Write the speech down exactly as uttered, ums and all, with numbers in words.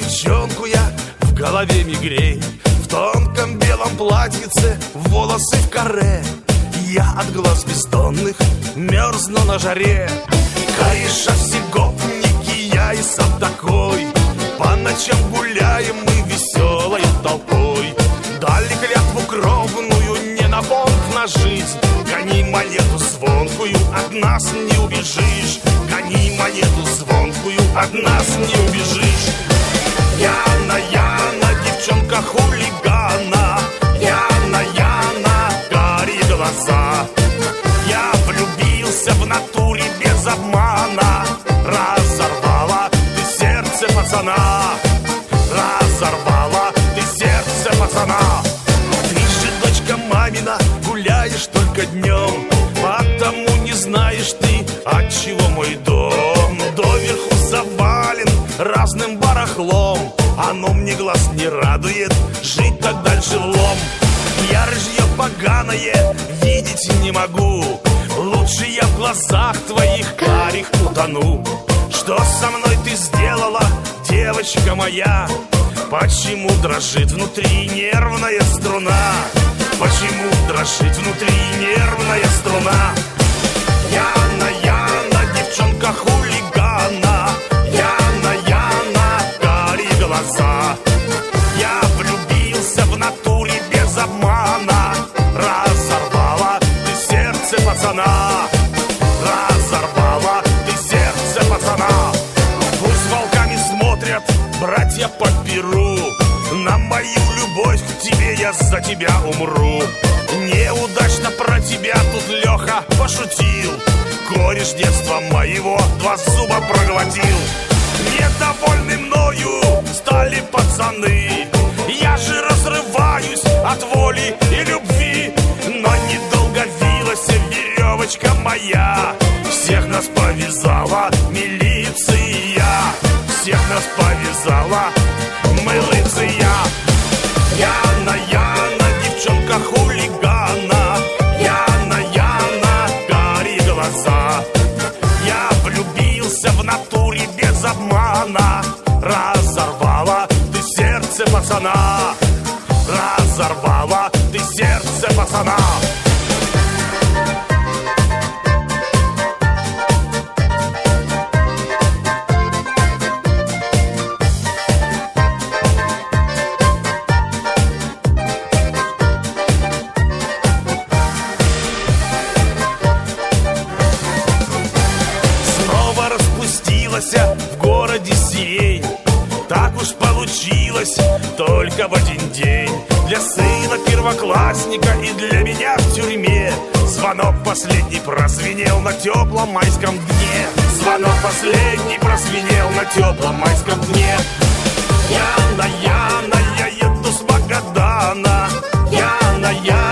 девчонку я в голове мигрень, в тонком белом платьице, волосы в каре. Я от глаз бездонных мерзну на жаре. Кореша все гопники, я и сам такой. По ночам гуляем мы веселой толпой. Дали клятву кровную, не на понт, на жизнь. Гони монету звонкую, от нас не убежишь. Гони монету звонкую, от нас не убежишь. Яна, Яна, девчонка хулигана. Яна, Яна, карие глаза. Я влюбился в натуре без обмана. Разорвала ты сердце пацана. Разорвала ты сердце пацана. Ты же дочка мамина, гуляешь только днем, потому не знаешь ты, отчего мой дом доверху завален разным барахлом. Оно мне глаз не радует, жить так дальше влом. Я рыжье поганое, видеть не могу. Лучше я в глазах твоих карих утону. Что со мной ты сделала, девочка моя? Почему дрожит внутри нервная струна? Почему дрожит внутри нервная струна? Яна, Яна, девчонка хулигана. Яна, Яна, карие глаза. Я влюбился в натуре без обмана. Разорвала ты сердце пацана. Разорвала ты сердце пацана. Пусть волками смотрят братья по перу. На мою любовь к тебе я за тебя умру. Неудачно про тебя тут Леха пошутил. Кореш детства моего два зуба проглотил. Недовольны мною стали пацаны. Я же разрываюсь от воли и любви. Но недолго вилась веревочка моя. Всех нас повязала милиция. Всех нас повязала милиция. Яна, Яна, девчонка хулигана. Яна, Яна, карие глаза. Я влюбился в натуре без обмана. Разорвала ты сердце пацана. Разорвала ты сердце пацана. В городе сирень. Так уж получилось только в один день. Для сына первоклассника и для меня в тюрьме. Звонок последний прозвенел на теплом майском дне. Звонок последний прозвенел на теплом майском дне. Яна, Яна, я еду с Магадана. Яна, Яна,